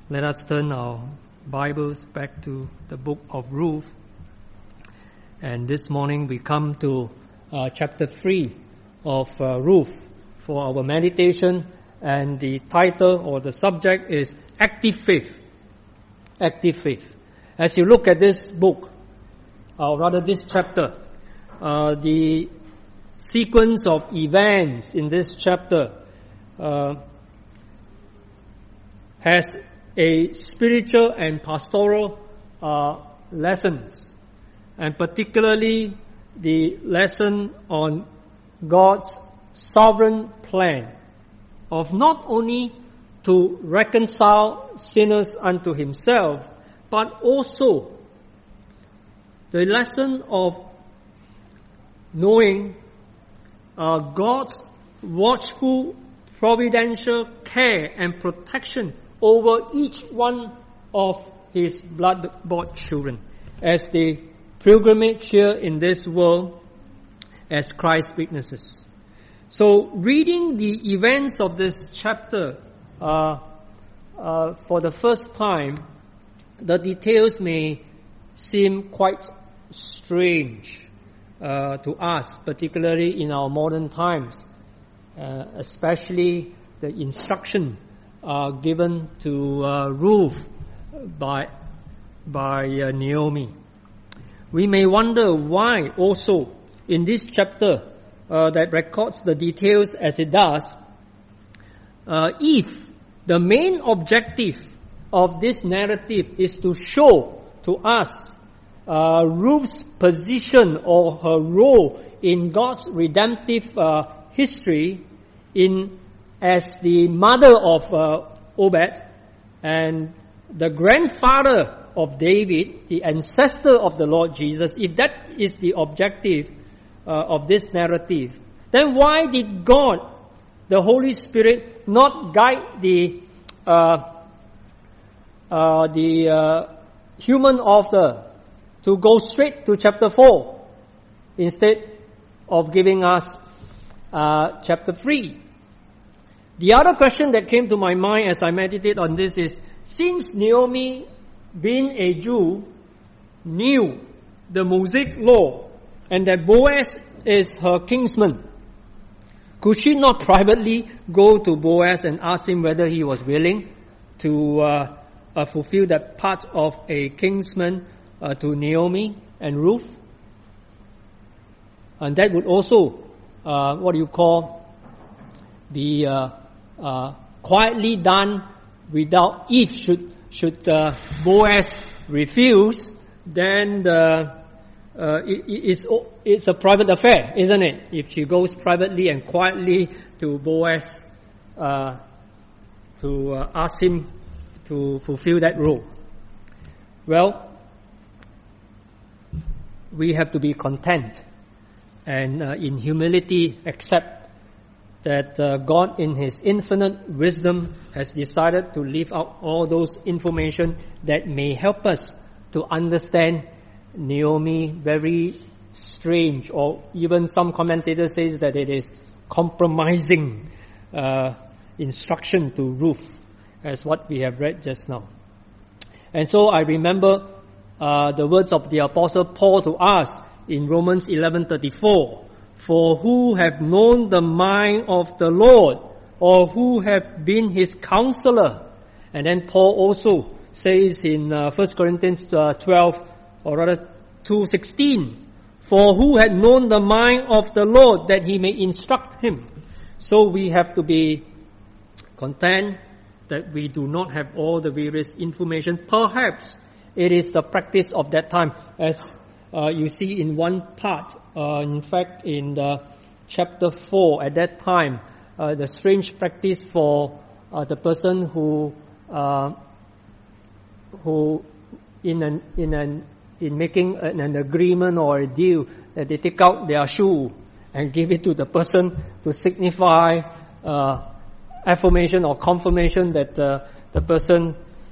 Let us turn our Bibles back to the book of Ruth. And this morning we come to chapter 3 of Ruth for our meditation. And the title or the subject is Active Faith. Active Faith. As you look at this book, or rather this chapter, the sequence of events in this chapter has a spiritual and pastoral lessons, and particularly the lesson on God's sovereign plan of not only to reconcile sinners unto Himself, but also the lesson of knowing God's watchful, providential care and protection over each one of His blood-bought children as they pilgrimage here in this world as Christ's witnesses. So, reading the events of this chapter for the first time, the details may seem quite strange to us, particularly in our modern times, especially the instruction given to Ruth by Naomi. We may wonder why also in this chapter that records the details as it does, if the main objective of this narrative is to show to us Ruth's position or her role in God's redemptive history as the mother of Obed and the grandfather of David, the ancestor of the Lord Jesus, if that is the objective of this narrative, then why did God, the Holy Spirit, not guide the human author to go straight to chapter 4 instead of giving us chapter 3? The other question that came to my mind as I meditate on this is, since Naomi, being a Jew, knew the Mosaic law and that Boaz is her kinsman, could she not privately go to Boaz and ask him whether he was willing to fulfill that part of a kinsman to Naomi and Ruth? And that would also, be quietly done without, if should Boaz refuse, then it's a private affair, isn't it? If she goes privately and quietly to Boaz to ask him to fulfill that role. Well, we have to be content and in humility accept that God in His infinite wisdom has decided to leave out all those information that may help us to understand Naomi very strange, or even some commentators say that it is compromising instruction to Ruth, as what we have read just now. And so I remember the words of the Apostle Paul to us in Romans 11:34. For who have known the mind of the Lord, or who have been His counselor? And then Paul also says in 1 Corinthians 12, or rather 2:16, for who had known the mind of the Lord that He may instruct him? So we have to be content that we do not have all the various information. Perhaps it is the practice of that time, as you see in one part, in fact in the chapter 4, at that time, the strange practice for the person who in making an agreement or a deal, that they take out their shoe and give it to the person to signify affirmation or confirmation that the person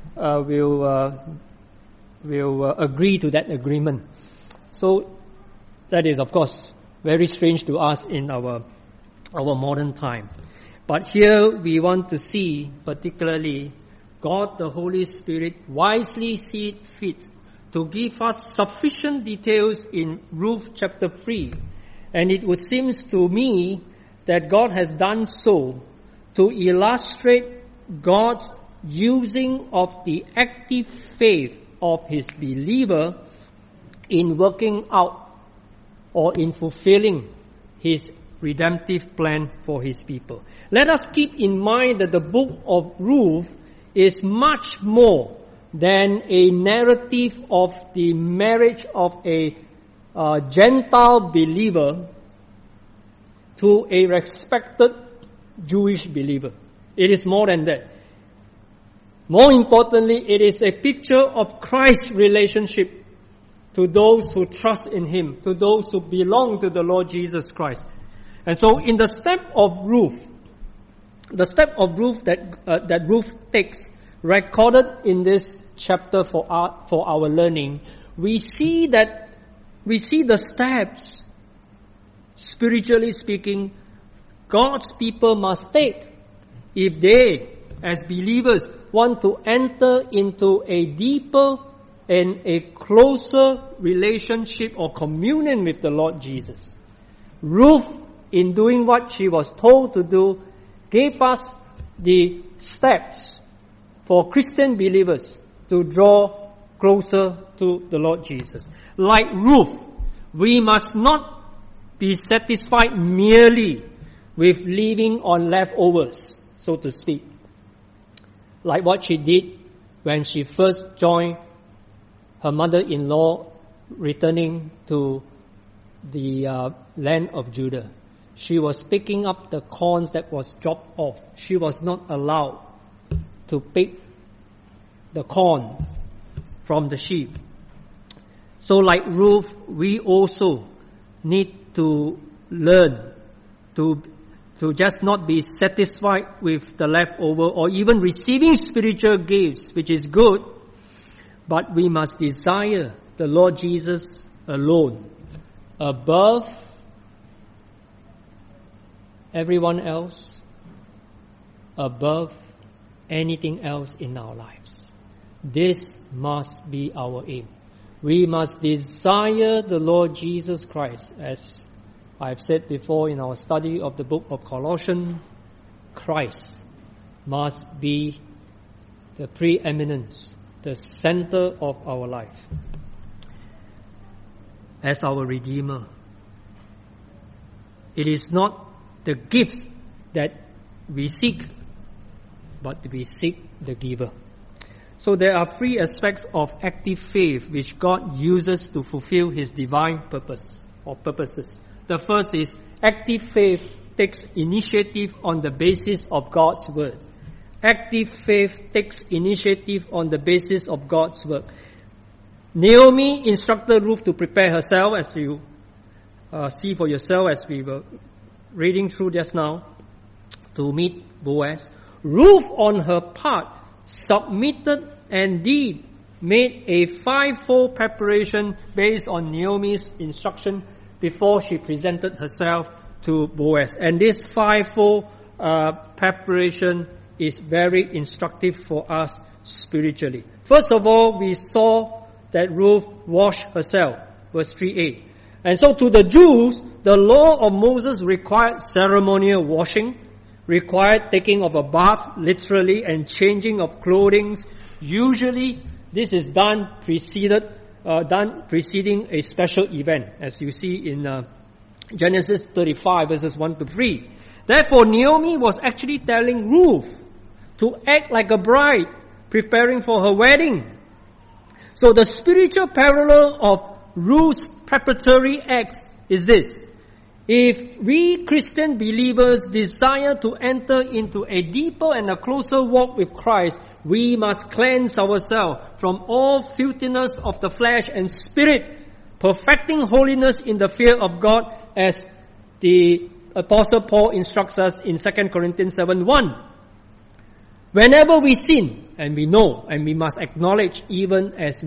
will agree to that agreement. So that is, of course, very strange to us in our modern time. But here we want to see particularly God the Holy Spirit wisely see it fit to give us sufficient details in Ruth chapter 3. And it would seem to me that God has done so to illustrate God's using of the active faith of His believer in working out or in fulfilling His redemptive plan for His people. Let us keep in mind that the book of Ruth is much more than a narrative of the marriage of a Gentile believer to a respected Jewish believer. It is more than that. More importantly, it is a picture of Christ's relationship to those who trust in Him, to those who belong to the Lord Jesus Christ. And so in the step of Ruth that Ruth takes, recorded in this chapter for our learning, we see the steps, spiritually speaking, God's people must take if they, as believers, want to enter into a deeper and a closer relationship or communion with the Lord Jesus. Ruth, in doing what she was told to do, gave us the steps for Christian believers to draw closer to the Lord Jesus. Like Ruth, we must not be satisfied merely with living on leftovers, so to speak. Like what she did when she first joined her mother-in-law returning to the land of Judah. She was picking up the corns that was dropped off. She was not allowed to pick the corn from the sheep. So like Ruth, we also need to learn to just not be satisfied with the leftover or even receiving spiritual gifts, which is good, but we must desire the Lord Jesus alone above everyone else, above anything else in our lives. This must be our aim. We must desire the Lord Jesus Christ. As I've said before in our study of the book of Colossians, Christ must be the preeminence, the center of our life as our Redeemer. It is not the gift that we seek, but we seek the giver. So there are three aspects of active faith which God uses to fulfill His divine purpose or purposes. The first is active faith takes initiative on the basis of God's word. Active faith takes initiative on the basis of God's word. Naomi instructed Ruth to prepare herself, as you see for yourself as we were reading through just now, to meet Boaz. Ruth, on her part, submitted and made a fivefold preparation based on Naomi's instruction before she presented herself to Boaz. And this fivefold preparation is very instructive for us spiritually. First of all, we saw that Ruth washed herself, verse 3a. And so to the Jews, the law of Moses required ceremonial washing, required taking of a bath, literally, and changing of clothing. Usually, this is done preceding a special event, as you see in Genesis 35, verses 1 to 3. Therefore, Naomi was actually telling Ruth to act like a bride, preparing for her wedding. So the spiritual parallel of Ruth's preparatory acts is this. If we Christian believers desire to enter into a deeper and a closer walk with Christ, we must cleanse ourselves from all filthiness of the flesh and spirit, perfecting holiness in the fear of God, as the Apostle Paul instructs us in 2 Corinthians 7:1. Whenever we sin, and we know, and we must acknowledge, even as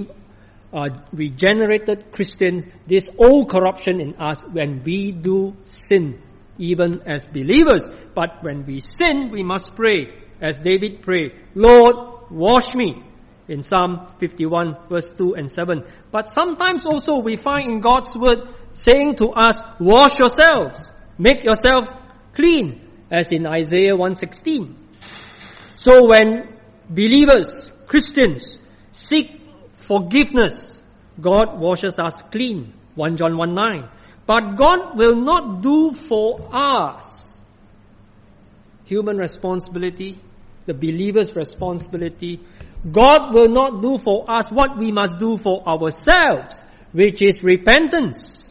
regenerated Christians, this old corruption in us when we do sin, even as believers. But when we sin, we must pray, as David prayed, Lord, wash me, in Psalm 51 verse 2 and 7. But sometimes also we find in God's word saying to us, wash yourselves, make yourself clean, as in Isaiah 1:16. So when believers, Christians, seek forgiveness, God washes us clean, 1 John 1:9. But God will not do for us human responsibility, the believer's responsibility. God will not do for us what we must do for ourselves, which is repentance.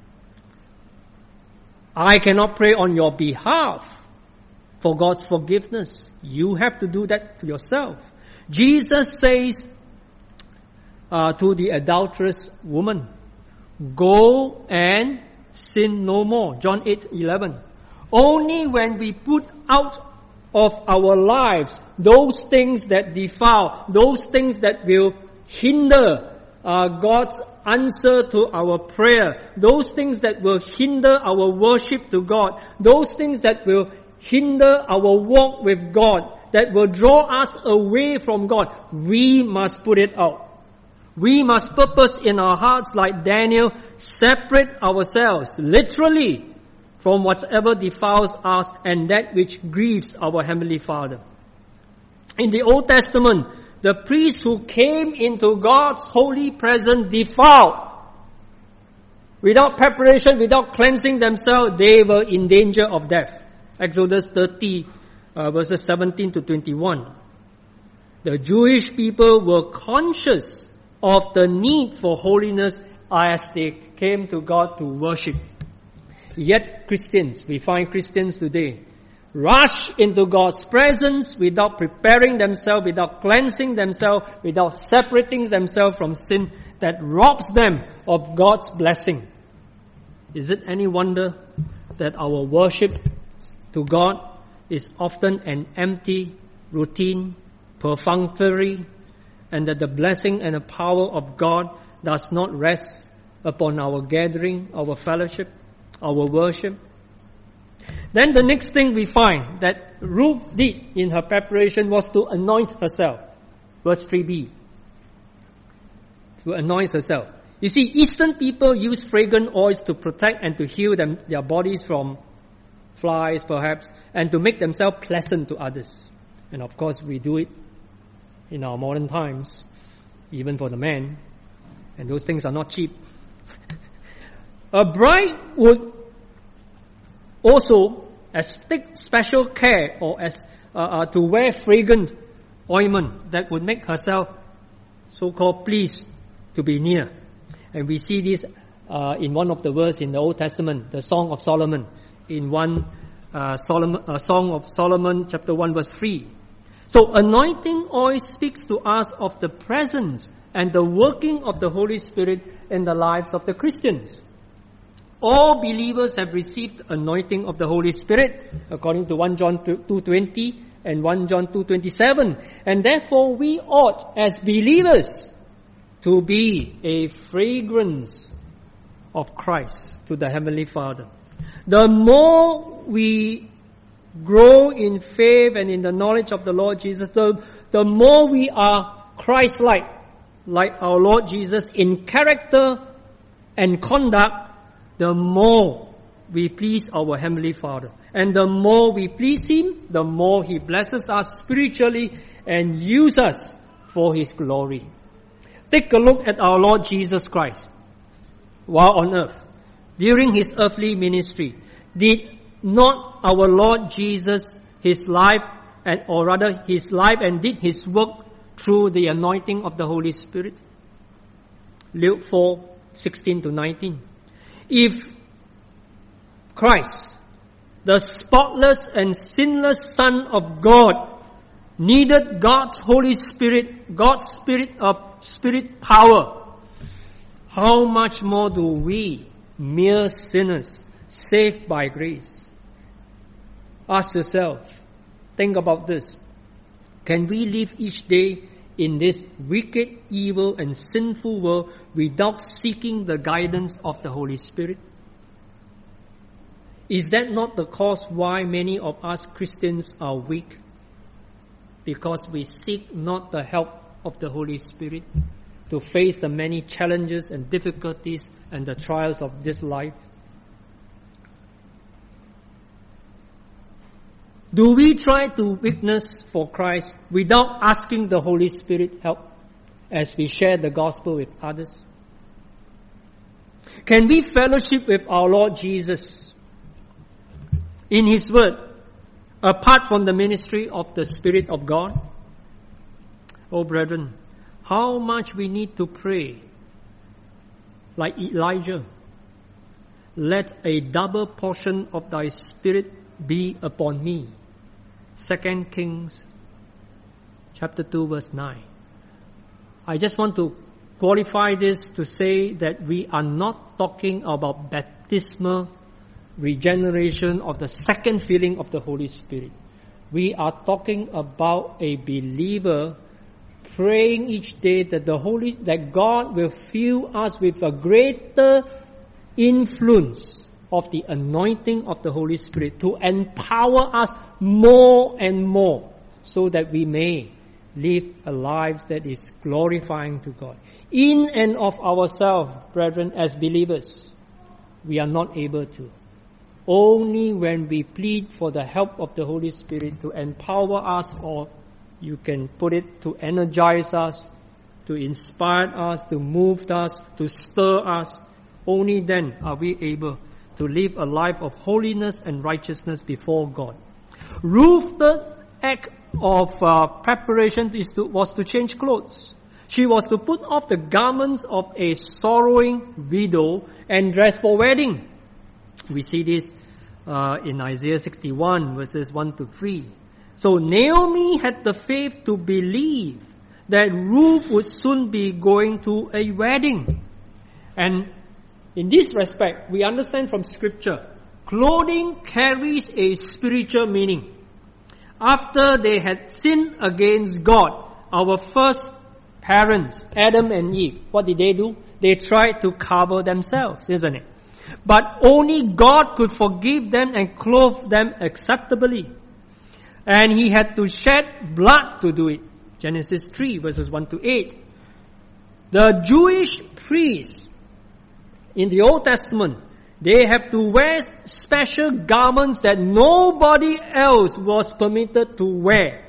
I cannot pray on your behalf for God's forgiveness. You have to do that for yourself. Jesus says to the adulterous woman, go and sin no more. John 8:11. Only when we put out of our lives those things that defile, those things that will hinder God's answer to our prayer, those things that will hinder our worship to God, those things that will hinder our walk with God, that will draw us away from God, we must put it out. We must purpose in our hearts, like Daniel, separate ourselves, literally, from whatever defiles us and that which grieves our Heavenly Father. In the Old Testament, the priests who came into God's holy presence defiled. Without preparation, without cleansing themselves, they were in danger of death. Exodus 30, verses 17 to 21. The Jewish people were conscious of the need for holiness as they came to God to worship. Yet Christians, we find Christians today, rush into God's presence without preparing themselves, without cleansing themselves, without separating themselves from sin that robs them of God's blessing. Is it any wonder that our worship to God is often an empty, routine, perfunctory, and that the blessing and the power of God does not rest upon our gathering, our fellowship, our worship? Then the next thing we find that Ruth did in her preparation was to anoint herself. Verse 3b. To anoint herself. You see, Eastern people use fragrant oils to protect and to heal their bodies from flies, perhaps, and to make themselves pleasant to others. And of course, we do it in our modern times, even for the men. And those things are not cheap. A bride would also take special care or to wear fragrant ointment that would make herself so-called pleased to be near. And we see this in one of the verses in the Old Testament, the Song of Solomon, in Song of Solomon, chapter 1, verse 3. So anointing oil speaks to us of the presence and the working of the Holy Spirit in the lives of the Christians. All believers have received anointing of the Holy Spirit, according to 1 John 2:20 and 1 John 2:27. And therefore we ought, as believers, to be a fragrance of Christ to the Heavenly Father. The more we grow in faith and in the knowledge of the Lord Jesus, the more we are Christ-like, like our Lord Jesus in character and conduct, the more we please our Heavenly Father. And the more we please Him, the more He blesses us spiritually and uses us for His glory. Take a look at our Lord Jesus Christ while on earth. During His earthly ministry, did not our Lord Jesus, His life and did His work through the anointing of the Holy Spirit? Luke 4:16-19. If Christ, the spotless and sinless Son of God, needed God's Holy Spirit, God's Spirit power, how much more do we, mere sinners, saved by grace? Ask yourself, think about this. Can we live each day in this wicked, evil, and sinful world without seeking the guidance of the Holy Spirit? Is that not the cause why many of us Christians are weak? because we seek not the help of the Holy Spirit to face the many challenges and difficulties and the trials of this life? Do we try to witness for Christ without asking the Holy Spirit help as we share the gospel with others? Can we fellowship with our Lord Jesus in His Word apart from the ministry of the Spirit of God? Oh, brethren, how much we need to pray like Elijah. Let a double portion of thy Spirit be upon me. 2 Kings chapter 2 verse 9. I just want to qualify this to say that we are not talking about baptismal regeneration of the second filling of the Holy Spirit. We are talking about a believer praying each day that God will fill us with a greater influence of the anointing of the Holy Spirit to empower us more and more so that we may live a life that is glorifying to God. In and of ourselves, brethren, as believers, we are not able to. Only when we plead for the help of the Holy Spirit to empower us, or you can put it to energize us, to inspire us, to move us, to stir us, only then are we able to live a life of holiness and righteousness before God. Ruth's third act of preparation was to change clothes. She was to put off the garments of a sorrowing widow and dress for wedding. We see this in Isaiah 61 verses 1 to 3. So Naomi had the faith to believe that Ruth would soon be going to a wedding. And in this respect, we understand from Scripture, clothing carries a spiritual meaning. After they had sinned against God, our first parents, Adam and Eve, what did they do? They tried to cover themselves, isn't it? But only God could forgive them and clothe them acceptably. And He had to shed blood to do it. Genesis 3 verses 1 to 8. The Jewish priests in the Old Testament, they have to wear special garments that nobody else was permitted to wear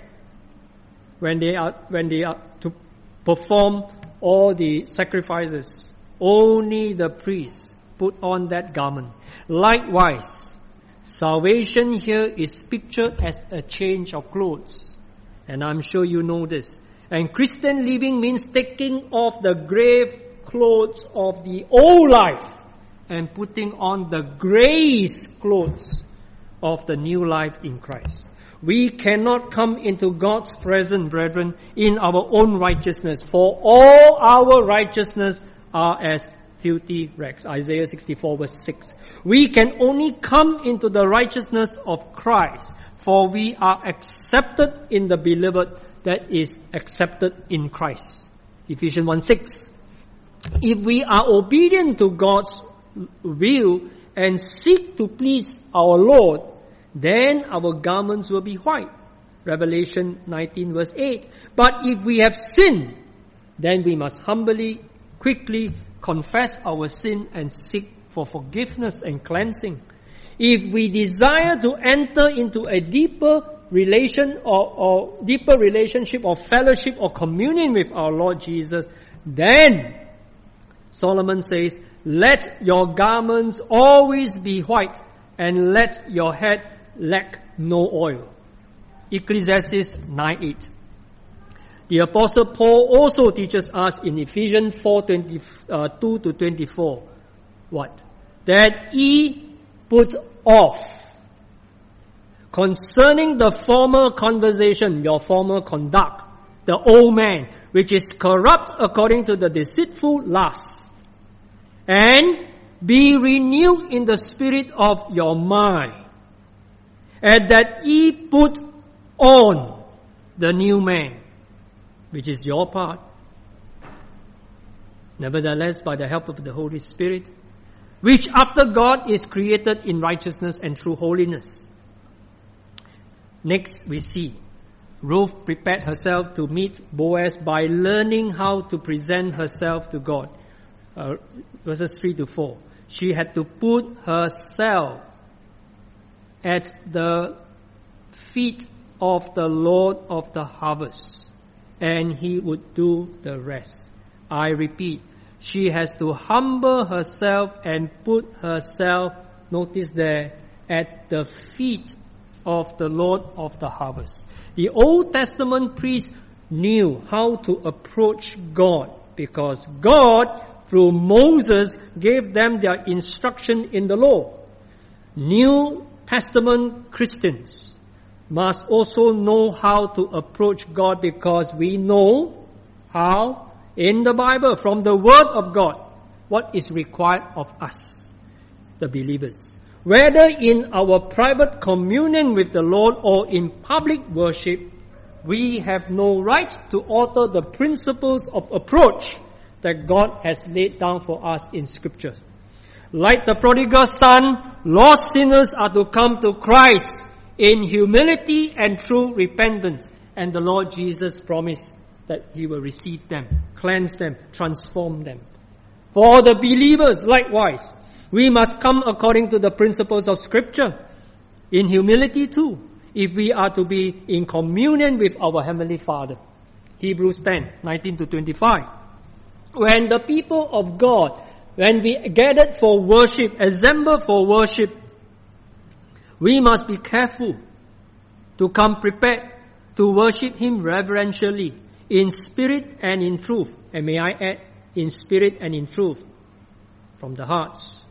when they are to perform all the sacrifices. Only the priests put on that garment. Likewise, salvation here is pictured as a change of clothes. And I'm sure you know this. And Christian living means taking off the grave clothes of the old life and putting on the grace clothes of the new life in Christ. We cannot come into God's presence, brethren, in our own righteousness, for all our righteousness are as filthy rags. Isaiah 64 verse 6. We can only come into the righteousness of Christ, for we are accepted in the beloved that is accepted in Christ. Ephesians 1:6. If we are obedient to God's will and seek to please our Lord, then our garments will be white. Revelation 19 verse 8. But if we have sinned, then we must humbly, quickly confess our sin and seek for forgiveness and cleansing. If we desire to enter into a deeper relationship or fellowship or communion with our Lord Jesus, then Solomon says, let your garments always be white and let your head lack no oil. Ecclesiastes 9:8. The Apostle Paul also teaches us in Ephesians 4:22 to 24. What? That ye put off concerning the former conversation, your former conduct, the old man, which is corrupt according to the deceitful lust, and be renewed in the spirit of your mind, and that ye put on the new man, which is your part. Nevertheless, by the help of the Holy Spirit, which after God is created in righteousness and true holiness. Next, we see Ruth prepared herself to meet Boaz by learning how to present herself to God. Verses 3 to 4. She had to put herself at the feet of the Lord of the harvest, and He would do the rest. I repeat, she has to humble herself and put herself, notice there, at the feet of the Lord of the harvest. The Old Testament priests knew how to approach God because God, through Moses, gave them their instruction in the law. New Testament Christians must also know how to approach God because we know how in the Bible, from the Word of God, what is required of us, the believers. Whether in our private communion with the Lord or in public worship, we have no right to alter the principles of approach that God has laid down for us in Scripture. Like the prodigal son, lost sinners are to come to Christ in humility and true repentance. And the Lord Jesus promised that He will receive them, cleanse them, transform them. For the believers, likewise, we must come according to the principles of Scripture, in humility too, if we are to be in communion with our Heavenly Father. Hebrews 10, 19 to 25. When the people of God, when we gathered for worship, assembled for worship, we must be careful to come prepared to worship Him reverentially, in spirit and in truth. And may I add, in spirit and in truth, from the hearts.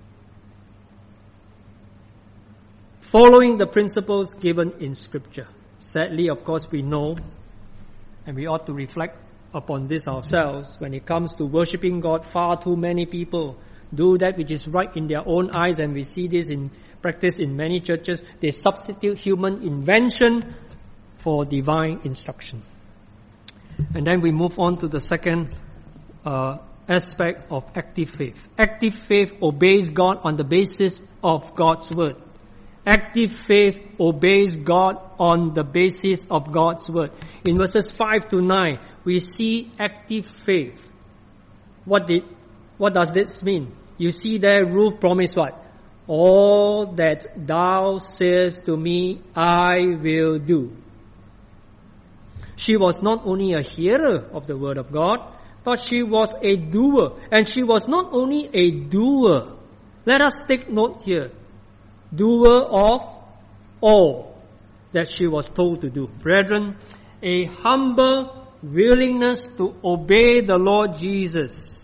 Following the principles given in Scripture. Sadly, of course, we know, and we ought to reflect upon this ourselves, when it comes to worshipping God, far too many people do that which is right in their own eyes, and we see this in practice in many churches. They substitute human invention for divine instruction. And then we move on to the second aspect of active faith. Active faith obeys God on the basis of God's Word. Active faith obeys God on the basis of God's Word. In verses 5 to 9, we see active faith. What does this mean? You see there, Ruth promised what? All that thou sayest to me, I will do. She was not only a hearer of the Word of God, but she was a doer. And she was not only a doer. Let us take note here. Doer of all that she was told to do. Brethren, a humble willingness to obey the Lord Jesus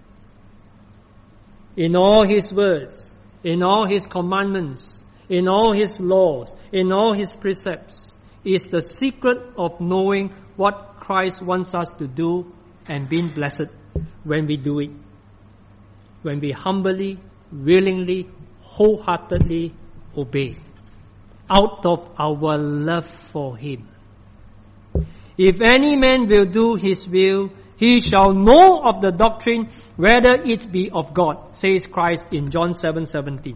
in all His words, in all His commandments, in all His laws, in all His precepts, is the secret of knowing what Christ wants us to do and being blessed when we do it. When we humbly, willingly, wholeheartedly obey out of our love for Him. If any man will do His will, he shall know of the doctrine whether it be of God, says Christ in John 7:17.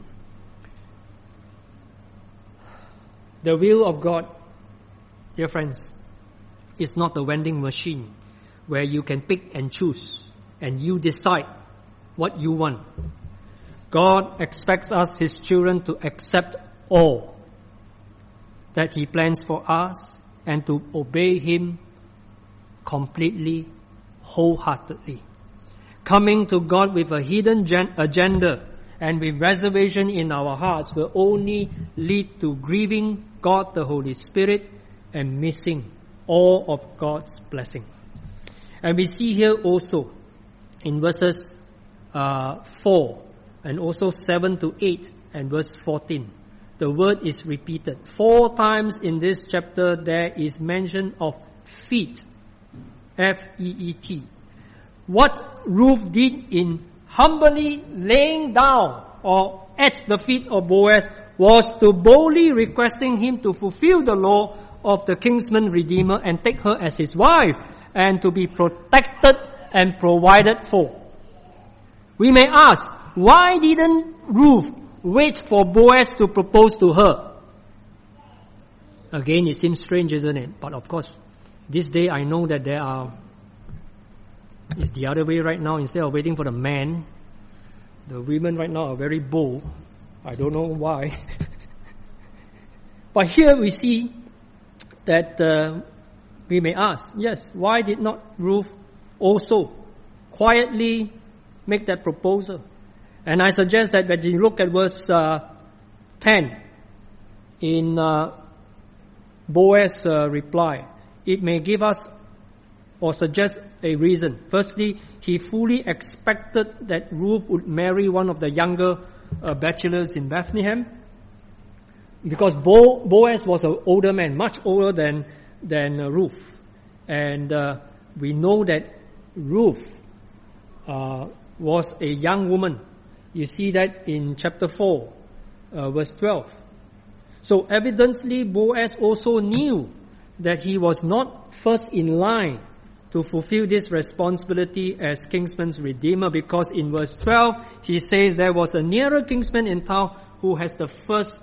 The will of God, dear friends, is not a vending machine where you can pick and choose and you decide what you want. God expects us, His children, to accept all that He plans for us and to obey Him completely, wholeheartedly. Coming to God with a hidden agenda and with reservation in our hearts will only lead to grieving God the Holy Spirit and missing all of God's blessing. And we see here also in verses 4 and also 7 to 8 and verse 14, the word is repeated. 4 times in this chapter there is mention of feet, F-E-E-T. What Ruth did in humbly laying down or at the feet of Boaz was to boldly requesting him to fulfill the law of the kinsman redeemer and take her as his wife and to be protected and provided for. We may ask, why didn't Ruth wait for Boaz to propose to her? Again, it seems strange, isn't it? But of course, this day I know that it's the other way right now. Instead of waiting for the man, the women right now are very bold. I don't know why. But here we see that we may ask, yes, why did not Ruth also quietly make that proposal? And I suggest that when you look at verse 10 in Boaz's reply, it may give us or suggest a reason. Firstly, he fully expected that Ruth would marry one of the younger bachelors in Bethlehem, because Boaz was an older man, much older than Ruth. And we know that Ruth was a young woman. You see that in chapter 4, verse 12. So evidently Boaz also knew that he was not first in line to fulfill this responsibility as kinsman's redeemer, because in verse 12 he says there was a nearer kinsman in town who has the first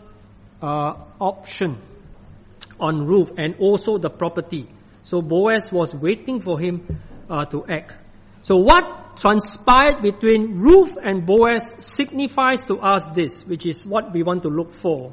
option on Ruth and also the property. So Boaz was waiting for him to act. So what transpired between Ruth and Boaz signifies to us this, which is what we want to look for.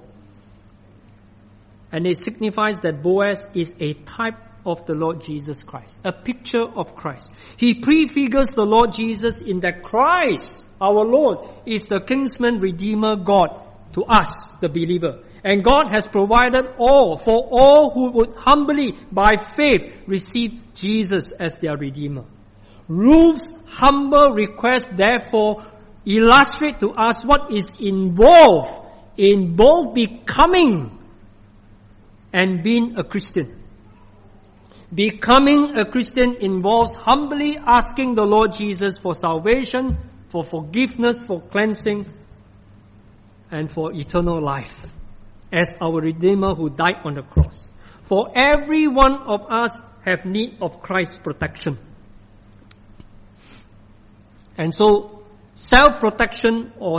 And it signifies that Boaz is a type of the Lord Jesus Christ, a picture of Christ. He prefigures the Lord Jesus in that Christ, our Lord, is the kinsman redeemer God to us, the believer. And God has provided all for all who would humbly, by faith, receive Jesus as their redeemer. Ruth's humble request, therefore, illustrate to us what is involved in both becoming and being a Christian. Becoming a Christian involves humbly asking the Lord Jesus for salvation, for forgiveness, for cleansing, and for eternal life as our Redeemer who died on the cross. For every one of us have need of Christ's protection. And so, self-protection or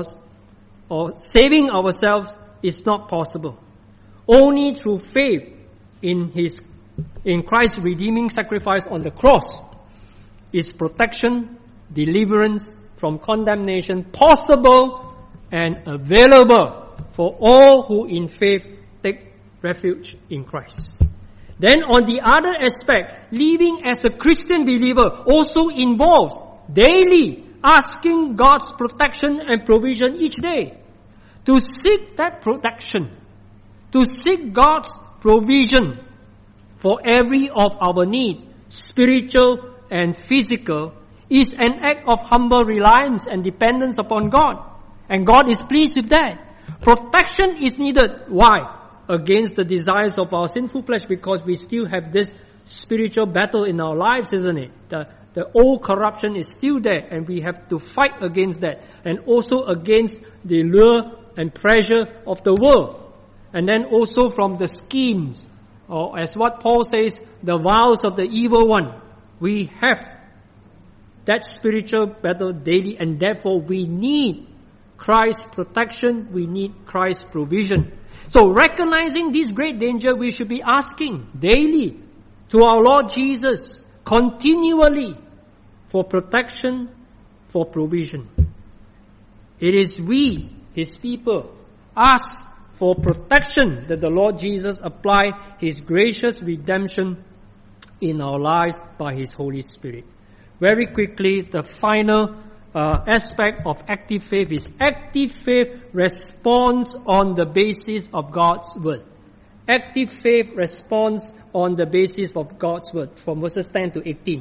saving ourselves is not possible. Only through faith in Christ's redeeming sacrifice on the cross is protection, deliverance from condemnation possible and available for all who in faith take refuge in Christ. Then on the other aspect, living as a Christian believer also involves daily asking God's protection and provision each day. To seek that protection, to seek God's provision for every of our need, spiritual and physical, is an act of humble reliance and dependence upon God. And God is pleased with that. Protection is needed. Why? Against the desires of our sinful flesh, because we still have this spiritual battle in our lives, isn't it? The old corruption is still there, and we have to fight against that. And also against the lure and pressure of the world. And then also from the schemes, or as what Paul says, the wiles of the evil one. We have that spiritual battle daily, and therefore we need Christ's protection, we need Christ's provision. So recognizing this great danger, we should be asking daily to our Lord Jesus, continually, for protection, for provision. It is we, His people, ask for protection that the Lord Jesus apply His gracious redemption in our lives by His Holy Spirit. Very quickly, the final aspect of active faith is active faith responds on the basis of God's word. Active faith responds on the basis of God's word, from verses 10 to 18.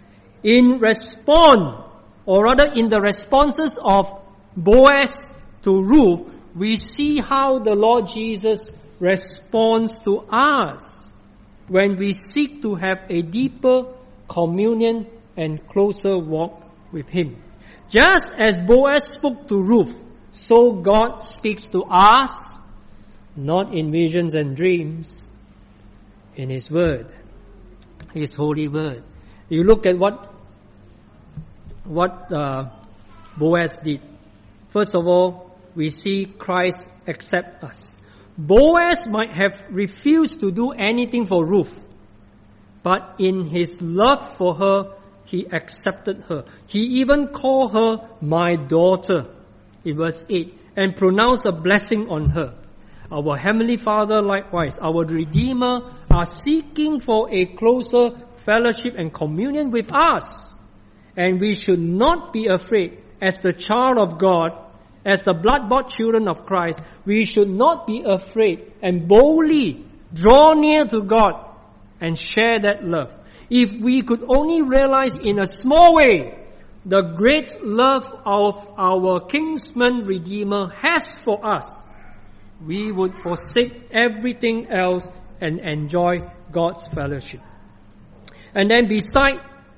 In response, or rather in the responses of Boaz to Ruth, we see how the Lord Jesus responds to us when we seek to have a deeper communion and closer walk with Him. Just as Boaz spoke to Ruth, so God speaks to us, not in visions and dreams, in His Word, His holy Word. You look at what Boaz did. First of all, we see Christ accept us. Boaz might have refused to do anything for Ruth, but in his love for her, he accepted her. He even called her my daughter in verse 8 and pronounced a blessing on her. Our Heavenly Father likewise, our Redeemer, are seeking for a closer fellowship and communion with us. And we should not be afraid as the child of God, as the blood-bought children of Christ. We should not be afraid and boldly draw near to God and share that love. If we could only realize in a small way the great love of our kinsman Redeemer has for us, we would forsake everything else and enjoy God's fellowship. And then beside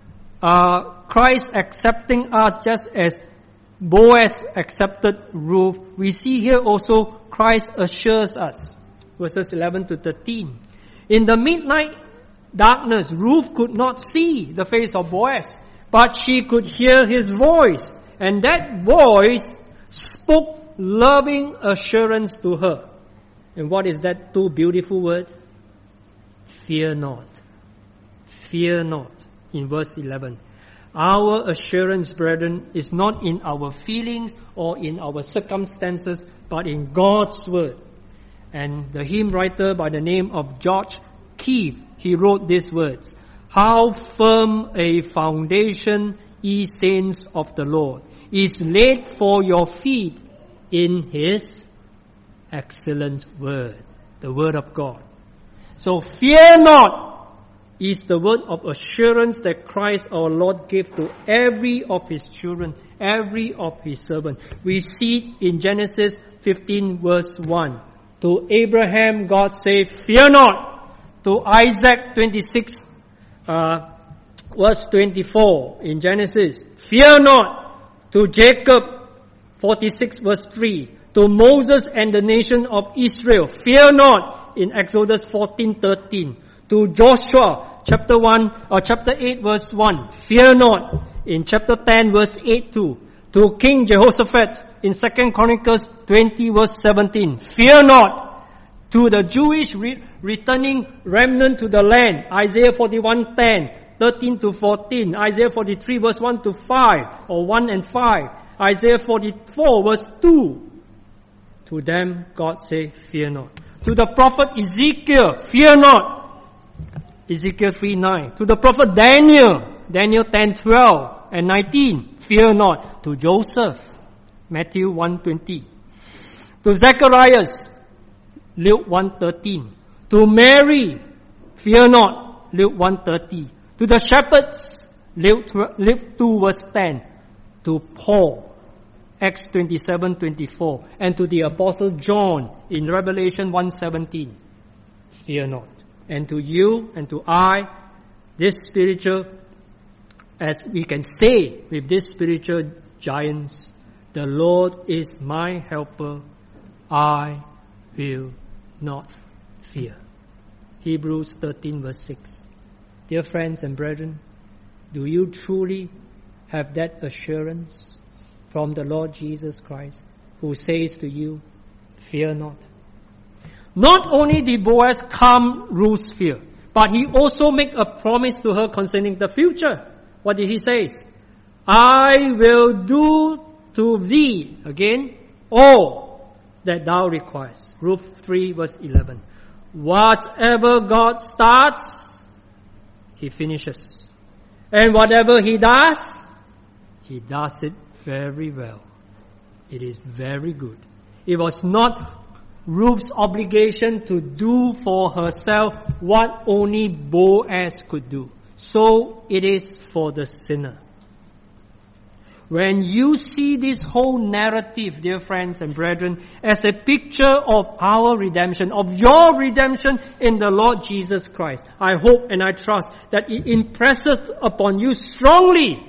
Christ accepting us just as Boaz accepted Ruth, we see here also Christ assures us. Verses 11 to 13. In the midnight darkness, Ruth could not see the face of Boaz, but she could hear his voice. And that voice spoke loving assurance to her. And what is that two beautiful word? Fear not. Fear not. In verse 11. Our assurance, brethren, is not in our feelings or in our circumstances, but in God's word. And the hymn writer by the name of George Keith, he wrote these words: How firm a foundation, ye saints of the Lord, is laid for your feet in His excellent word, the word of God. So fear not is the word of assurance that Christ our Lord gave to every of His children, every of His servants. We see it in Genesis 15 verse 1. To Abraham, God said, fear not. To Isaac 26 verse 24 in Genesis, fear not. To Jacob 46 verse 3. To Moses and the nation of Israel, fear not in Exodus 14:13. To Joshua chapter 8 verse 1, fear not in chapter 10 verse 8 too. To King Jehoshaphat in 2 Chronicles 20 verse 17, fear not. To the Jewish returning remnant to the land, Isaiah 41:10, 13 to 14, Isaiah 43 verse 1 to 5, or 1 and 5, Isaiah 44 verse 2. To them, God said, fear not. To the prophet Ezekiel, fear not. Ezekiel 3:9. To the prophet Daniel 10:12 and 19, fear not. To Joseph, Matthew 1:20. To Zacharias, Luke 1:13. To Mary, fear not, Luke 1:30. To the shepherds, Luke 2 verse 10. To Paul, Acts 27:24, and to the Apostle John in Revelation 1:17, fear not. And to you and to I, this spiritual, as we can say with this spiritual giants, the Lord is my helper, I will not fear. Hebrews 13 verse 6. Dear friends and brethren, do you truly have that assurance from the Lord Jesus Christ, who says to you, fear not? Not only did Boaz calm Ruth's fear, but he also made a promise to her concerning the future. What did he say? I will do to thee, again, all that thou requires. Ruth 3 verse 11. Whatever God starts, He finishes. And whatever He does it very well. It is very good. It was not Ruth's obligation to do for herself what only Boaz could do. So it is for the sinner. When you see this whole narrative, dear friends and brethren, as a picture of our redemption, of your redemption in the Lord Jesus Christ, I hope and I trust that it impresses upon you strongly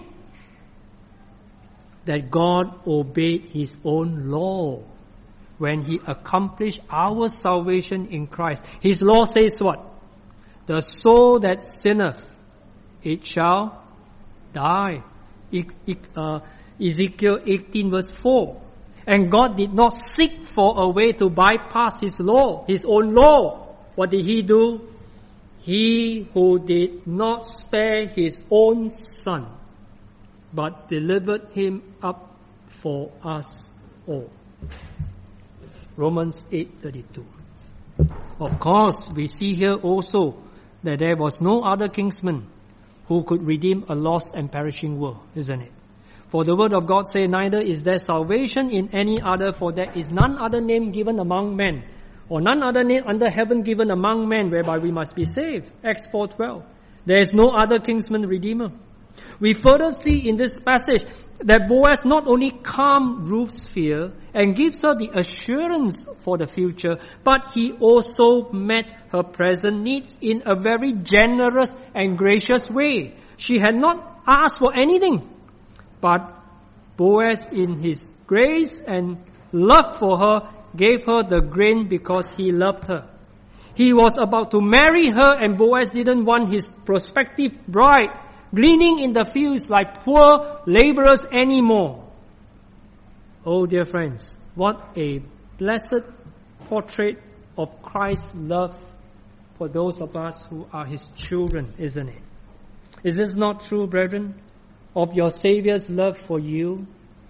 that God obeyed His own law when He accomplished our salvation in Christ. His law says what? The soul that sinneth, it shall die. Ezekiel 18 verse 4. And God did not seek for a way to bypass His law, His own law. What did He do? He who did not spare His own Son, but delivered Him up for us all. Romans 8:32. Of course, we see here also that there was no other kinsman who could redeem a lost and perishing world, isn't it? For the word of God says, neither is there salvation in any other, for there is none other name given among men, or none other name under heaven given among men, whereby we must be saved. Acts 4:12. There is no other kinsman redeemer. We further see in this passage that Boaz not only calmed Ruth's fear and gives her the assurance for the future, but he also met her present needs in a very generous and gracious way. She had not asked for anything, but Boaz, in his grace and love for her, gave her the grain because he loved her. He was about to marry her, and Boaz didn't want his prospective bride gleaning in the fields like poor laborers anymore. Oh, dear friends, what a blessed portrait of Christ's love for those of us who are His children, isn't it? Is this not true, brethren, of your Savior's love for you?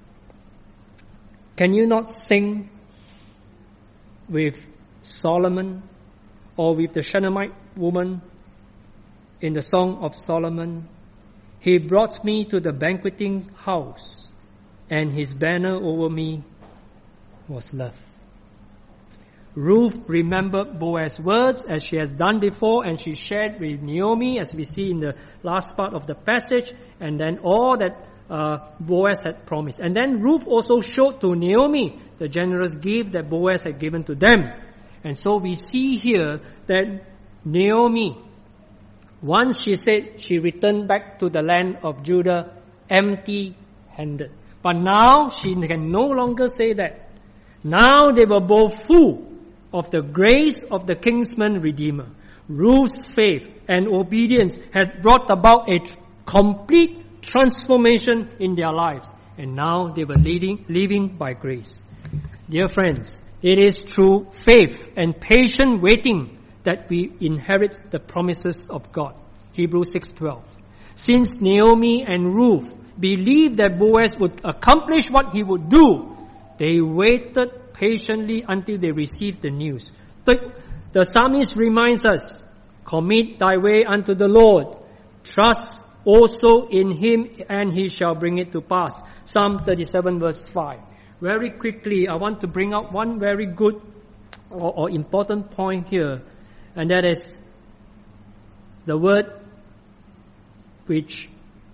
Can you not sing with Solomon or with the Shunammite woman in the Song of Solomon? He brought me to the banqueting house, and His banner over me was love. Ruth remembered Boaz's words as she has done before, and she shared with Naomi, as we see in the last part of the passage, and then all that Boaz had promised. And then Ruth also showed to Naomi the generous gift that Boaz had given to them. And so we see here that Naomi, once she said she returned back to the land of Judah empty-handed. But now she can no longer say that. Now they were both full of the grace of the kinsman redeemer. Ruth's faith and obedience had brought about a complete transformation in their lives. And now they were living by grace. Dear friends, it is through faith and patient waiting that we inherit the promises of God. Hebrews 6:12. Since Naomi and Ruth believed that Boaz would accomplish what he would do, they waited patiently until they received the news. The psalmist reminds us, commit thy way unto the Lord. Trust also in Him, and He shall bring it to pass. Psalm 37 verse 5. Very quickly, I want to bring out one very good or important point here. And that is the word which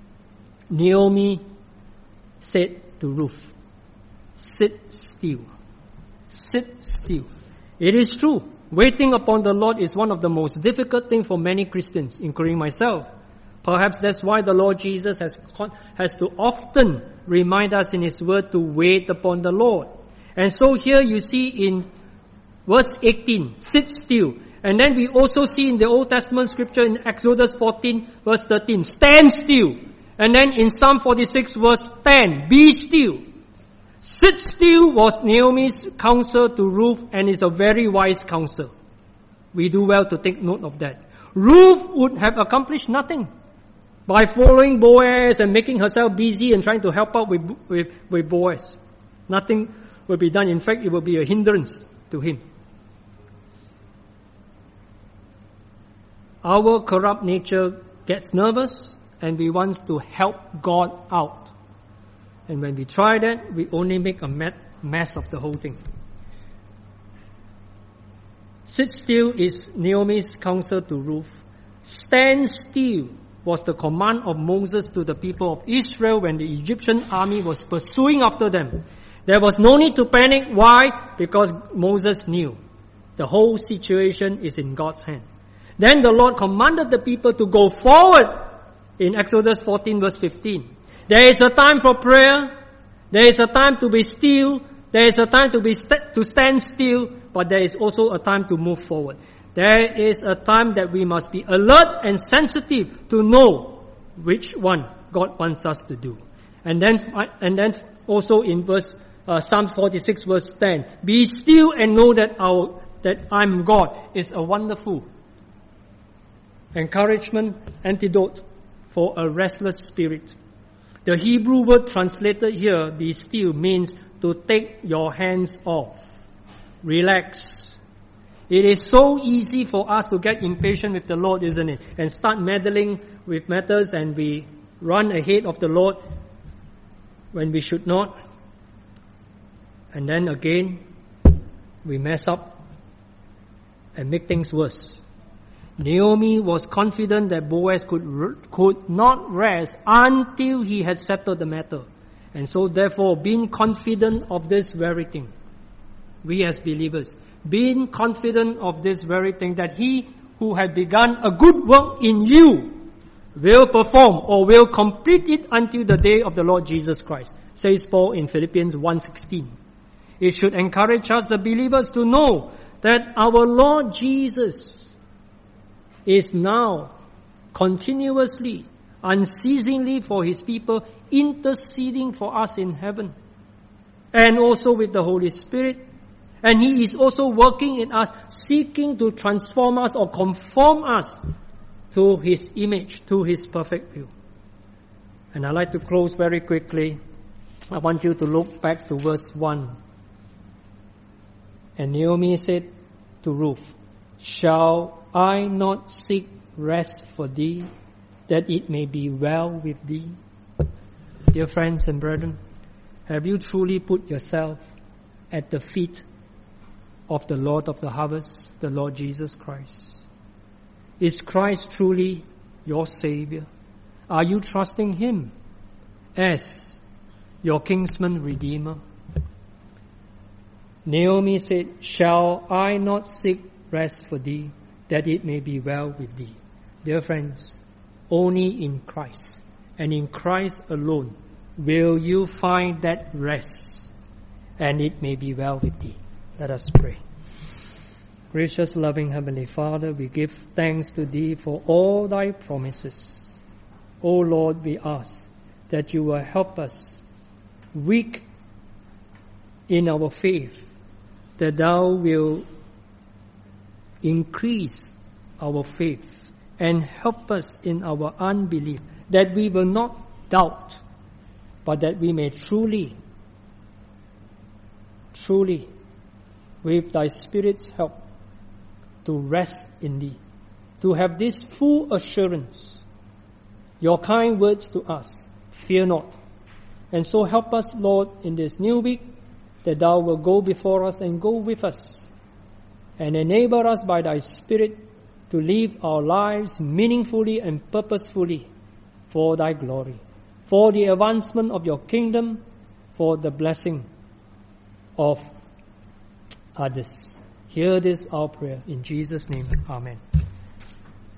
Naomi said to Ruth. Sit still. Sit still. It is true. Waiting upon the Lord is one of the most difficult things for many Christians, including myself. Perhaps that's why the Lord Jesus has to often remind us in His word to wait upon the Lord. And so here you see in verse 18, sit still. And then we also see in the Old Testament scripture in Exodus 14 verse 13, stand still. And then in Psalm 46 verse 10, be still. Sit still was Naomi's counsel to Ruth, and is a very wise counsel. We do well to take note of that. Ruth would have accomplished nothing by following Boaz and making herself busy and trying to help out with Boaz. Nothing will be done. In fact, it will be a hindrance to him. Our corrupt nature gets nervous and we want to help God out. And when we try that, we only make a mess of the whole thing. Sit still is Naomi's counsel to Ruth. Stand still was the command of Moses to the people of Israel when the Egyptian army was pursuing after them. There was no need to panic. Why? Because Moses knew the whole situation is in God's hand. Then the Lord commanded the people to go forward in Exodus 14 verse 15. There is a time for prayer. There is a time to be still. There is a time to stand still. But there is also a time to move forward. There is a time that we must be alert and sensitive to know which one God wants us to do. And then also in verse Psalms 46 verse 10, be still and know that I'm God, is a wonderful encouragement, antidote for a restless spirit. The Hebrew word translated here, be still, means to take your hands off. Relax. It is so easy for us to get impatient with the Lord, isn't it? And start meddling with matters, and we run ahead of the Lord when we should not. And then again, we mess up and make things worse. Naomi was confident that Boaz could not rest until he had settled the matter. And so therefore, being confident of this very thing, we as believers, being confident of this very thing, that he who had begun a good work in you will perform or will complete it until the day of the Lord Jesus Christ, says Paul in Philippians 1:16. It should encourage us, the believers, to know that our Lord Jesus is now continuously, unceasingly for His people, interceding for us in heaven, and also with the Holy Spirit. And He is also working in us, seeking to transform us or conform us to His image, to His perfect will. And I'd like to close very quickly. I want you to look back to verse 1. And Naomi said to Ruth, shall I not seek rest for thee, that it may be well with thee? Dear friends and brethren, have you truly put yourself at the feet of the Lord of the harvest, the Lord Jesus Christ? Is Christ truly your Savior? Are you trusting Him as your kinsman redeemer? Naomi said, shall I not seek rest for thee, that it may be well with thee? Dear friends, only in Christ and in Christ alone will you find that rest, and it may be well with thee. Let us pray. Gracious, loving Heavenly Father, we give thanks to Thee for all Thy promises. O Lord, we ask that You will help us, weak in our faith, that Thou will increase our faith and help us in our unbelief, that we will not doubt, but that we may truly, with Thy Spirit's help, to rest in Thee, to have this full assurance, Your kind words to us, fear not. And so help us, Lord, in this new week, that Thou will go before us and go with us, and enable us by Thy Spirit to live our lives meaningfully and purposefully for Thy glory, for the advancement of Your kingdom, for the blessing of others. Hear this our prayer in Jesus' name. Amen.